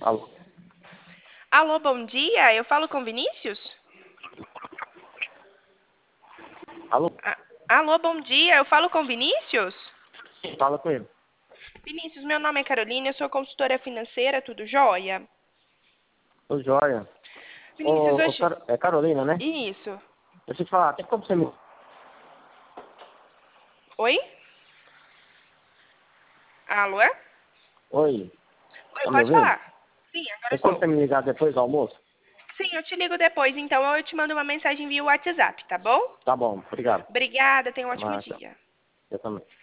Alô? Alô, bom dia. Eu falo com Vinícius? Alô? Alô, bom dia. Eu falo com Vinícius? Fala com ele. Vinícius, meu nome é Carolina, eu sou consultora financeira, tudo jóia? Ô, joia. Vinícius, hoje... É Carolina, né? Isso. Deixa eu te falar, tem como você me... Oi? Alô? Oi, Oi, tá me pode ouvindo? falar. Sim, agora Tem como você estou. me ligar depois do almoço? Sim, eu te ligo depois, então eu te mando uma mensagem via WhatsApp, tá bom? Tá bom, obrigado. Obrigada, tenha um Até ótimo mais, tchau. dia. Eu também.